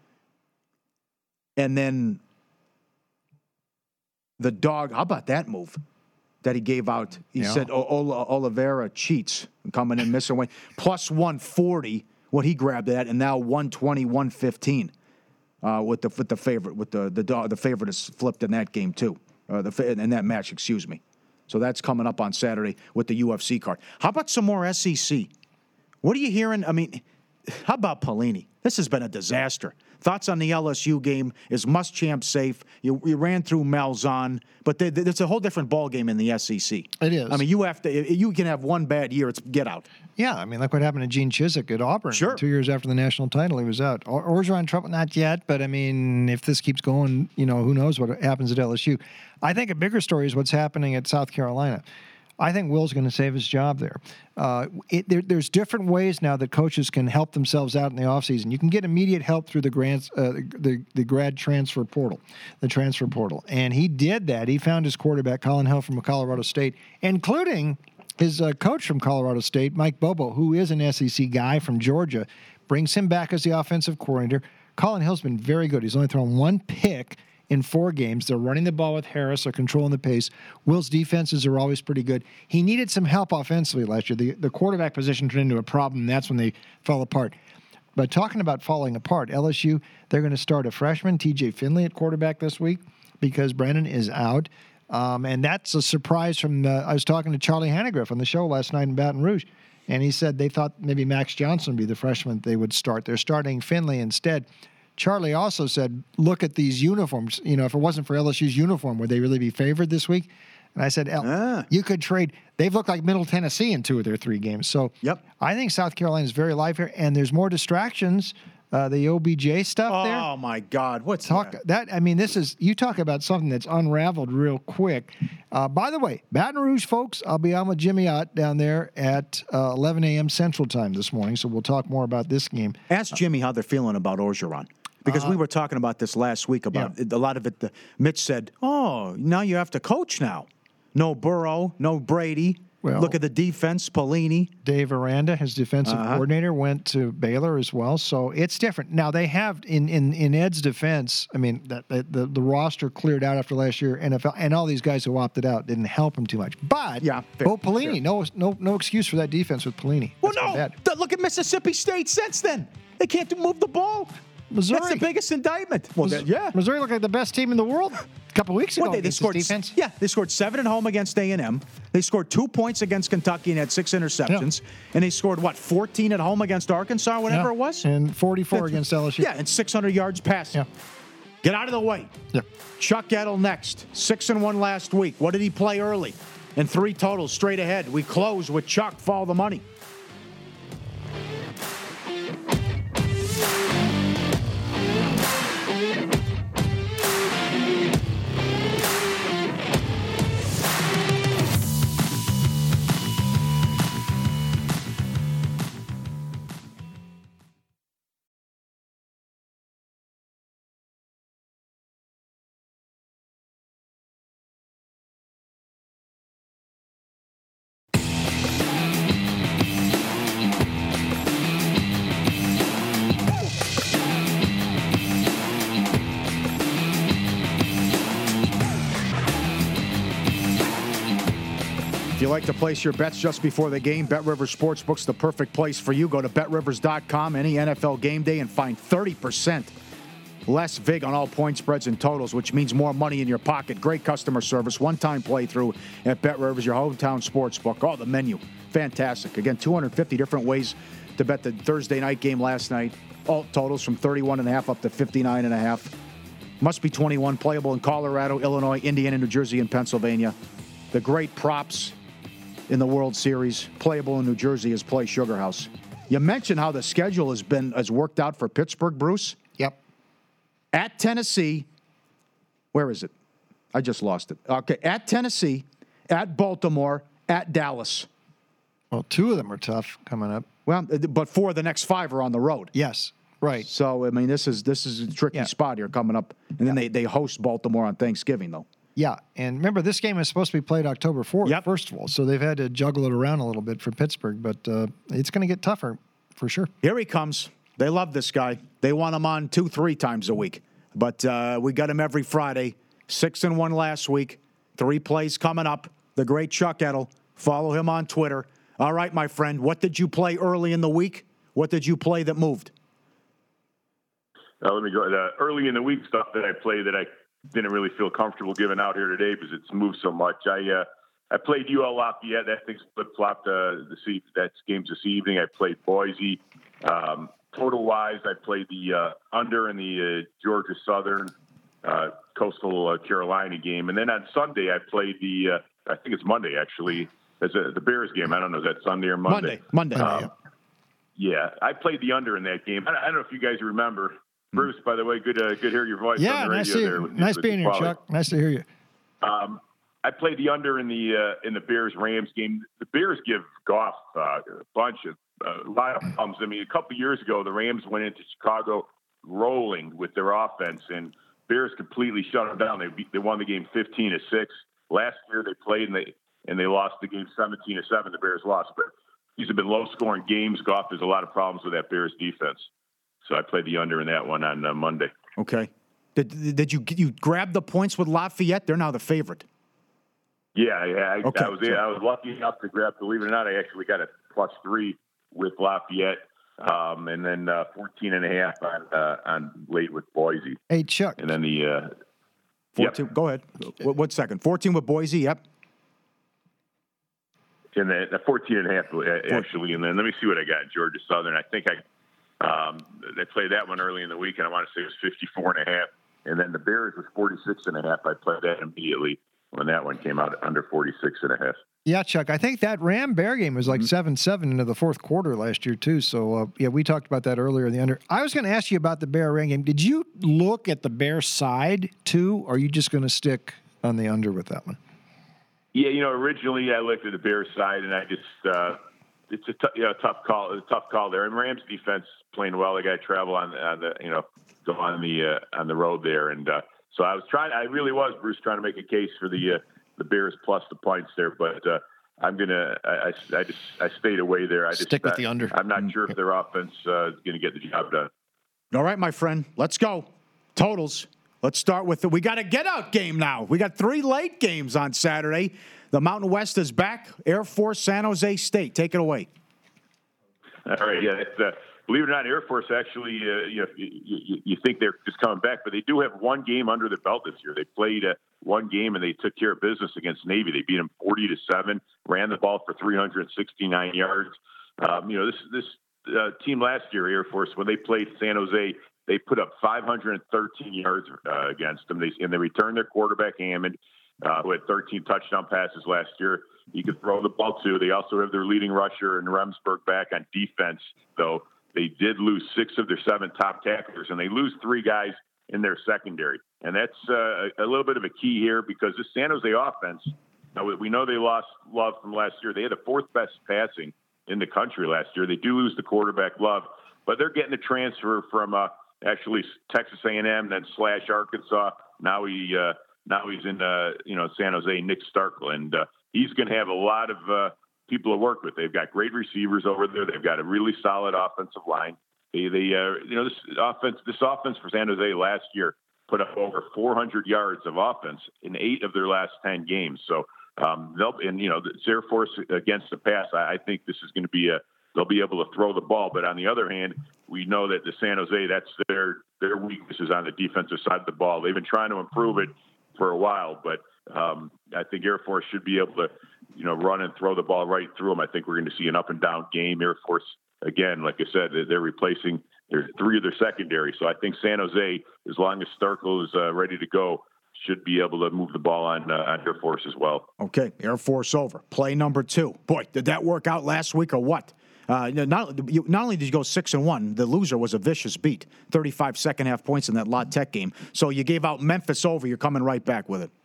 S2: And then the dog, how about that move that he gave out? He
S3: Yeah.
S2: said o- Ola, Oliveira cheats, coming in missing weight. Plus one forty, what he grabbed at, and now one twenty, one fifteen uh, with the with the favorite, with the the dog, the favorite is flipped in that game too, uh, the fa- in that match, excuse me. So that's coming up on Saturday with the U F C card. How about some more S E C? What are you hearing? I mean, how about Pelini? This has been a disaster. Thoughts on the L S U game? Is Muschamp safe? You, you ran through Malzahn, but they, they, it's a whole different ballgame in the S E C.
S3: It is.
S2: I mean, you have to. You can have one bad year. It's get out.
S3: Yeah, I mean, like what happened to Gene Chizik at Auburn.
S2: Sure.
S3: Two years after the national title, he was out. Or- Orgeron trouble, not yet, but I mean, if this keeps going, you know, who knows what happens at L S U. I think a bigger story is what's happening at South Carolina. I think Will's going to save his job there. Uh, it, there. There's different ways now that coaches can help themselves out in the offseason. You can get immediate help through the grants, uh, the, the grad transfer portal, the transfer portal. And he did that. He found his quarterback, Colin Hill from Colorado State, including his uh, coach from Colorado State, Mike Bobo, who is an S E C guy from Georgia, brings him back as the offensive coordinator. Colin Hill's been very good. He's only thrown one pick in four games. They're running the ball with Harris. They're controlling the pace. Will's defenses are always pretty good. He needed some help offensively last year. The, the quarterback position turned into a problem. That's when they fell apart. But talking about falling apart, L S U, they're going to start a freshman, T J Finley, at quarterback this week because Brennan is out. Um, and that's a surprise from the, I was talking to Charlie Hannegriff on the show last night in Baton Rouge, and he said they thought maybe Max Johnson would be the freshman they would start. They're starting Finley instead. Charlie also said, look at these uniforms. You know, if it wasn't for L S U's uniform, would they really be favored this week? And I said, El,
S2: Ah.
S3: you could trade. They've looked like Middle Tennessee in two of their three games. So
S2: Yep.
S3: I think South Carolina is very live here, and there's more distractions. Uh, the O B J stuff there.
S2: Oh my God! What's
S3: Talk
S2: that?
S3: that I mean, this is you talk about something that's unraveled real quick. Uh, by the way, Baton Rouge folks, I'll be on with Jimmy Ott down there at uh, eleven a.m. Central Time this morning, so we'll talk more about this game.
S2: Ask Jimmy how they're feeling about Orgeron. Because we were talking about this last week about
S3: Yeah.
S2: it, a lot of it. The, Mitch said, "Oh, now you have to coach now. No Burrow, no Brady.
S3: Well-
S2: Look at the defense, Pelini.
S3: Dave Aranda, his defensive
S2: Uh-huh.
S3: coordinator, went to Baylor as well, so it's different. Now they have in in, in Ed's defense. I mean, that, that the the roster cleared out after last year, N F L, and all these guys who opted out didn't help him too much. But
S2: Yeah, fair,
S3: Bo Pelini,
S2: fair.
S3: no no no excuse for that defense with Pelini.
S2: Well,
S3: That's
S2: no.
S3: bad.
S2: th- Look at Mississippi State since then. They can't do- move the ball.
S3: Missouri.
S2: That's the biggest indictment. Well,
S3: Mis-
S2: that- yeah.
S3: Missouri looked like the best team in the world a couple weeks ago
S2: What, they, they
S3: against
S2: scored
S3: this defense.
S2: Yeah, they scored seven at home against A and M. They scored two points against Kentucky and had six interceptions. And they scored what, fourteen at home against Arkansas, whatever
S3: Yeah.
S2: it was.
S3: And forty-four against L S U.
S2: Yeah, and six hundred yards passing.
S3: Yeah.
S2: Get out of the way.
S3: Yeah.
S2: Chuck Gettle next. Six and one last week. What did he play early? and three totals straight ahead. We close with Chuck. Follow the money. If you like to place your bets just before the game, BetRivers Sportsbook's the perfect place for you. Go to bet rivers dot com any N F L game day and find thirty percent less vig on all point spreads and totals, which means more money in your pocket. Great customer service, one-time playthrough at BetRivers, your hometown sportsbook. Oh, the menu, fantastic. Again, two hundred fifty different ways to bet the Thursday night game last night. All totals from thirty-one and a half up to fifty-nine and a half. Must be twenty-one, playable in Colorado, Illinois, Indiana, New Jersey, and Pennsylvania. The great props in the World Series, playable in New Jersey, is Play Sugar House. You mentioned how the schedule has been has worked out for Pittsburgh, Bruce.
S3: Yep.
S2: At Tennessee, where is it? I just lost it. Okay, at Tennessee, at Baltimore, at Dallas.
S3: Well, two of them are tough coming up.
S2: Well, but four of the next five are on the road.
S3: Yes, right.
S2: So I mean, this is this is a tricky
S3: yeah.
S2: spot here coming up, and then yeah. they they host Baltimore on Thanksgiving though.
S3: Yeah, and remember, this game is supposed to be played October fourth,
S2: yep.
S3: first of all, so they've had to juggle it around a little bit for Pittsburgh, but uh, it's going to get tougher for sure.
S2: Here he comes. They love this guy. They want him on two, three times a week, but uh, we got him every Friday. Six and one last week. Three plays coming up. The great Chuck Edel. Follow him on Twitter. All right, my friend, what did you play early in the week? What did you play that moved?
S9: Uh, let me go. The early in the week stuff that I played that I didn't really feel comfortable giving out here today because it's moved so much. I uh, I played U L Lafayette. That thing's flip-flopped uh, this e- that game's this evening. I played Boise. Um, total-wise, I played the uh, under in the uh, Georgia Southern uh, Coastal uh, Carolina game. And then on Sunday, I played the, uh, I think it's Monday, actually, as a, the Bears game. I don't know, is that Sunday or Monday?
S2: Monday. Monday.
S9: Um, yeah, I played the under in that game. I, I don't know if you guys remember. Bruce, by the way, good uh, good to hear your voice
S3: yeah,
S9: on the radio
S3: nice to,
S9: there. With,
S3: nice
S9: with
S3: being here, Chuck. Nice to hear you.
S9: Um, I played the under in the uh, in the Bears-Rams game. The Bears give Goff uh, a bunch of uh, a lot of problems. I mean, a couple of years ago, the Rams went into Chicago rolling with their offense, and Bears completely shut them down. They beat, they won the game fifteen to six. Last year, they played and they and they lost the game seventeen to seven. The Bears lost, but these have been low-scoring games. Goff has a lot of problems with that Bears defense. So I played the under in that one on uh, Monday.
S2: Okay. Did did you you grab the points with Lafayette? They're now the favorite.
S9: Yeah, I, I,
S2: okay.
S9: I was I was lucky enough to grab. Believe it or not, I actually got a plus three with Lafayette, um, and then uh, fourteen and a half on uh, on late with Boise.
S3: Hey Chuck.
S9: And then the uh,
S2: fourteen. Yep. Go ahead. What, what second? Fourteen with Boise. Yep.
S9: And the, the fourteen and a half actually, and then let me see what I got in Georgia Southern. I think I. Um, they played that one early in the week, and I want to say it was fifty-four and a half. And then the Bears was forty-six and a half. I played that immediately when that one came out under forty-six and a half.
S3: Yeah, Chuck, I think that Ram-Bear game was like seven seven into the fourth quarter last year, too. So, uh, yeah, we talked about that earlier in the under. I was going to ask you about the Bear-Ram game. Did you look at the Bear side, too, or are you just going to stick on the under with that one?
S9: Yeah, you know, originally I looked at the Bears side, and I just uh, – it's a t- you know, tough call. A tough call there. And Rams defense playing well. They got to travel on, on the you know go on the uh, on the road there. And uh, so I was trying. I really was Bruce trying to make a case for the uh, the Bears plus the points there. But uh, I'm gonna. I, I, I just I stayed away there. I just
S10: stick with
S9: I,
S10: the under.
S9: I'm not sure if their offense uh, is going to get the job done.
S2: All right, my friend. Let's go. Totals. Let's start with the. We got a get out game now. We got three late games on Saturday. The Mountain West is back. Air Force, San Jose State. Take it away.
S9: All right. Yeah. It's, uh, believe it or not, Air Force actually, uh, you know, you, you, you think they're just coming back, but they do have one game under the belt this year. They played uh, one game and they took care of business against Navy. They beat them forty to seven, ran the ball for three hundred sixty-nine yards. Um, you know, this this uh, team last year, Air Force, when they played San Jose, they put up five hundred thirteen yards uh, against them. They, and they returned their quarterback, Hammond. uh, who had thirteen touchdown passes last year. He could throw the ball too. They also have their leading rusher in Remsburg back on defense, though they did lose six of their seven top tacklers, and they lose three guys in their secondary. And that's uh, a little bit of a key here because this San Jose offense, now we know they lost Love from last year. They had the fourth best passing in the country last year. They do lose the quarterback Love, but they're getting the transfer from uh, actually Texas A and M, then slash Arkansas. Now he uh, now he's in uh, you know San Jose, Nick Starkel, and uh, he's going to have a lot of uh, people to work with. They've got great receivers over there. They've got a really solid offensive line. They, they uh, you know, this offense, this offense for San Jose last year put up over four hundred yards of offense in eight of their last ten games. So um, they'll, and you know, the Air Force against the pass, I, I think this is going to be a, they'll be able to throw the ball. But on the other hand, we know that the San Jose, that's their their weaknesses on the defensive side of the ball. They've been trying to improve it for a while, but um, I think Air Force should be able to, you know, run and throw the ball right through them. I think we're going to see an up and down game. Air Force, again, like I said, they're replacing their three of their secondary. So I think San Jose, as long as Starkel is uh, ready to go, should be able to move the ball on, uh, on Air Force as well.
S2: Okay, Air Force over. Play number two. Boy, did that work out last week or what? Uh, not, you, not only did you go six and one, the loser was a vicious beat. thirty-five second half points in that La Tech game. So you gave out Memphis over. You're coming right back with it.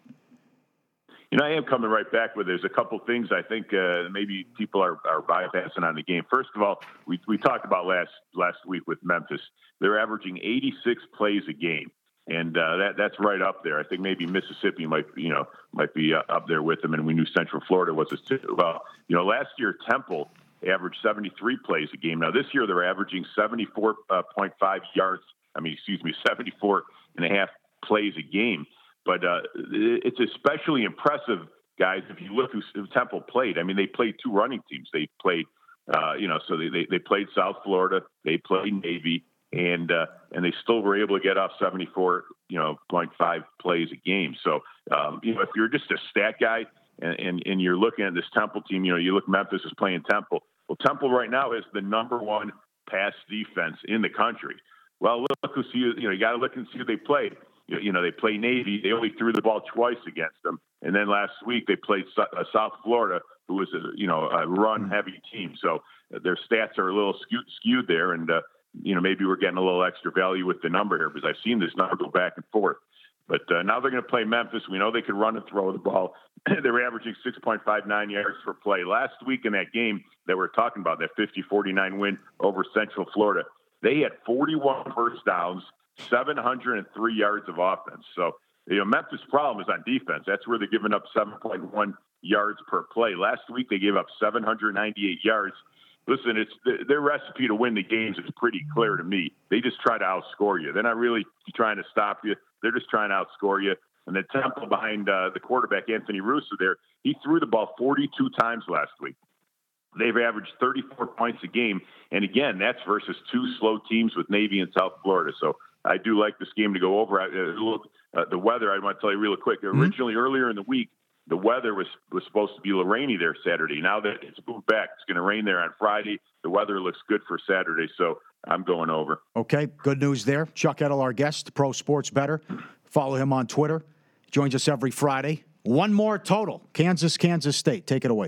S9: You know, I am coming right back with it. There's a couple things I think uh, maybe people are, are bypassing on the game. First of all, we we talked about last last week with Memphis. They're averaging eighty-six plays a game, and uh, that that's right up there. I think maybe Mississippi might you know might be uh, up there with them, and we knew Central Florida was as well. You know, last year Temple averaged seventy-three plays a game. Now this year they're averaging seventy-four point five yards. I mean, excuse me, seventy-four and a half plays a game. But uh, it's especially impressive, guys, if you look who Temple played. I mean, they played two running teams. They played, uh, you know, so they, they, they played South Florida. They played Navy, and uh, and they still were able to get off seventy-four, you know, point five plays a game. So, um, you know, if you're just a stat guy and, and, and you're looking at this Temple team, you know, you look Memphis is playing Temple. Well, Temple right now is the number one pass defense in the country. Well, look who see, you know, you got to look and see who they played. You know, they play Navy. They only threw the ball twice against them. And then last week they played South Florida, who was a, you know, a run-heavy team. So their stats are a little skewed, skewed there. And, uh, you know, maybe we're getting a little extra value with the number here because I've seen this number go back and forth. But uh, now they're going to play Memphis. We know they can run and throw the ball. They're averaging six point five nine yards per play. Last week in that game that we're talking about, that fifty forty-nine win over Central Florida, they had forty-one first downs, seven hundred three yards of offense. So, you know, Memphis' problem is on defense. That's where they're giving up seven point one yards per play. Last week, they gave up seven hundred ninety-eight yards. Listen, it's their recipe to win the games is pretty clear to me. They just try to outscore you. They're not really trying to stop you. They're just trying to outscore you. And the Temple behind uh, the quarterback, Anthony Russo there, he threw the ball forty-two times last week. They've averaged thirty-four points a game. And again, that's versus two slow teams with Navy and South Florida. So I do like this game to go over. I, uh, look, uh, the weather, I want to tell you real quick. Mm-hmm. Originally, earlier in the week, the weather was, was supposed to be rainy there Saturday. Now that it's moved back, it's going to rain there on Friday. The weather looks good for Saturday, so I'm going over.
S2: Okay, good news there. Chuck Edel, our guest, Pro Sports Bettor. Follow him on Twitter. Joins us every Friday. One more total. Kansas, Kansas State. Take it away.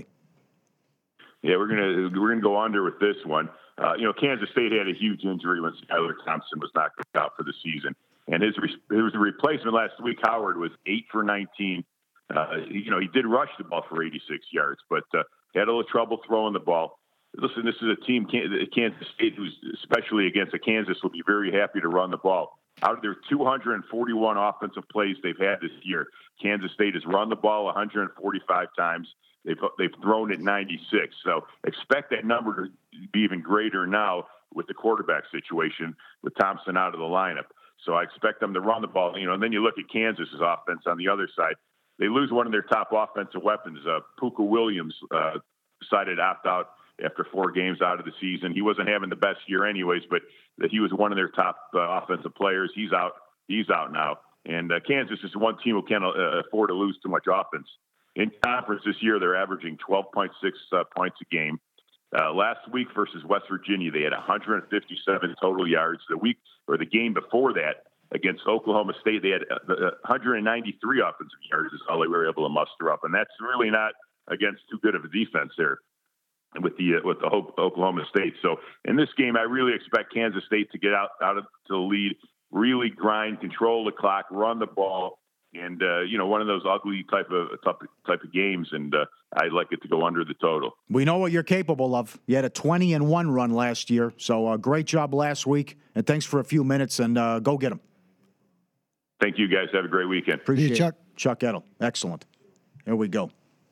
S9: Yeah, we're gonna we're gonna go under with this one. Uh, you know, Kansas State had a huge injury when Skylar Thompson was knocked out for the season, and his his replacement last week, Howard, was eight for nineteen. Uh, you know, he did rush the ball for eighty-six yards, but uh, had a little trouble throwing the ball. Listen, this is a team, Kansas State, who's especially against a Kansas, will be very happy to run the ball. Out of their two hundred forty-one offensive plays they've had this year, Kansas State has run the ball one hundred forty-five times. They've they've thrown it ninety-six. So expect that number to be even greater now with the quarterback situation with Thompson out of the lineup. So I expect them to run the ball. You know, and then you look at Kansas's offense on the other side. They lose one of their top offensive weapons. Uh, Puka Williams uh, decided to opt out after four games out of the season. He wasn't having the best year anyways, but he was one of their top uh, offensive players. He's out. He's out now. And uh, Kansas is one team who can't uh, afford to lose too much offense. In conference this year, they're averaging twelve point six uh, points a game. Uh, last week versus West Virginia, they had one hundred fifty-seven total yards. The week or the game before that, against Oklahoma State, they had uh, one hundred ninety-three offensive yards is all they were able to muster up. And that's really not against too good of a defense there with the uh, with the Oklahoma State. So in this game, I really expect Kansas State to get out, out of to the lead, really grind, control the clock, run the ball. And, uh, you know, one of those ugly type of type, type of games, and uh, I'd like it to go under the total.
S2: We know what you're capable of. You had a twenty and one run last year, so uh, great job last week, and thanks for a few minutes, and uh, go get them.
S9: Thank you, guys. Have a great weekend.
S2: Appreciate
S3: you, Chuck.
S2: it. Chuck Edel. Excellent. There we go.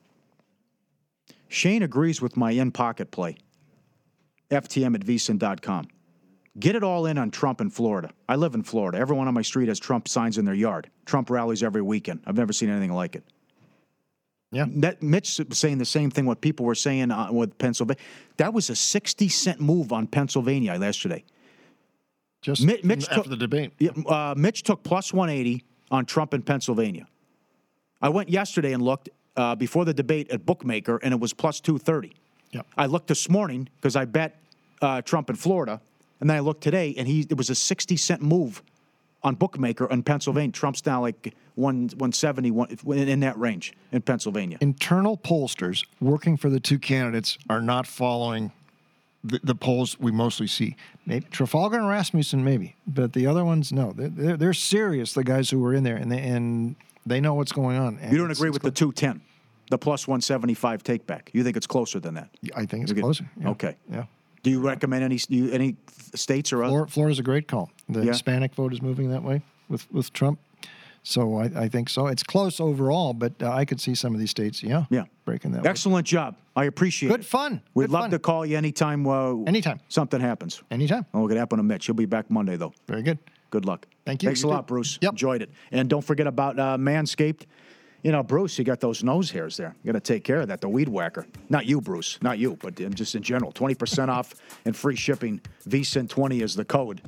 S2: Shane agrees with my in-pocket play. F T M at V S I N dot com. Get it all in on Trump in Florida. I live in Florida. Everyone on my street has Trump signs in their yard. Trump rallies every weekend. I've never seen anything like it.
S3: Yeah.
S2: That, Mitch was saying the same thing what people were saying uh, with Pennsylvania. That was a sixty cent move on Pennsylvania yesterday.
S3: Just
S2: Mi- Mitch
S3: after
S2: took,
S3: the debate.
S2: Yeah, uh, Mitch took plus one eighty on Trump in Pennsylvania. I went yesterday and looked uh, before the debate at Bookmaker, and it was plus two thirty.
S3: Yep.
S2: I looked this morning because I bet uh, Trump in Florida, and then I looked today, and he it was a sixty cent move on Bookmaker in Pennsylvania. Trump's now like one one seventy one in that range in Pennsylvania.
S3: Internal pollsters working for the two candidates are not following the, the polls we mostly see. Maybe Trafalgar and Rasmussen, maybe, but the other ones, no. They're, they're, they're serious, the guys who were in there, and they, and they know what's going on. And
S2: you don't
S3: it's,
S2: agree
S3: it's
S2: with
S3: go-
S2: the two ten, the plus one seventy-five take back. You think it's closer than that?
S3: I think it's
S2: Okay.
S3: closer. Yeah.
S2: Okay.
S3: Yeah.
S2: Do you recommend any you, any states or other?
S3: Florida, Florida's a great call. The
S2: Yeah.
S3: Hispanic vote is moving that way with, with Trump. So I, I think so. It's close overall, but uh, I could see some of these states, yeah,
S2: Yeah.
S3: breaking that way.
S2: Excellent job. I appreciate
S3: Good
S2: it.
S3: fun.
S2: We'd
S3: Good
S2: love
S3: fun.
S2: to call you anytime. Uh,
S3: Anytime.
S2: Something happens.
S3: Anytime.
S2: Oh, look at happen to Mitch. He'll be back Monday, though.
S3: Very good.
S2: Good luck.
S3: Thank you.
S2: Thanks
S3: You
S2: a
S3: too.
S2: lot, Bruce.
S3: Yep.
S2: Enjoyed it. And don't forget about uh, Manscaped. You know, Bruce, you got those nose hairs there. You got to take care of that. The weed whacker. Not you, Bruce. Not you, but uh, just in general. twenty percent off and free shipping. V S I N twenty is the code.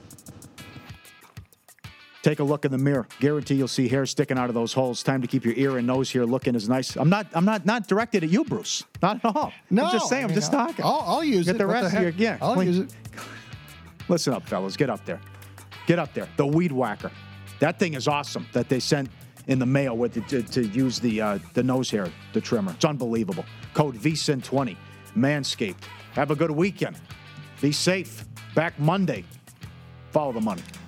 S2: Take a look in the mirror. Guarantee you'll see hair sticking out of those holes. Time to keep your ear and nose here looking as nice. I'm not. I'm not. Not directed at you, Bruce. Not at all.
S3: No.
S2: I'm just saying.
S3: I
S2: I'm
S3: mean,
S2: just
S3: I'll-
S2: talking.
S3: I'll, I'll use
S2: Get
S3: it.
S2: the
S3: What
S2: rest
S3: the
S2: of your
S3: heck?
S2: yeah.
S3: I'll
S2: clean-
S3: use it.
S2: Listen up, fellas. Get up there. Get up there. The weed whacker. That thing is awesome. That they sent in the mail with it to, to use the uh, the nose hair, the trimmer. It's unbelievable. Code V S I N twenty. Manscaped. Have a good weekend. Be safe. Back Monday. Follow the money.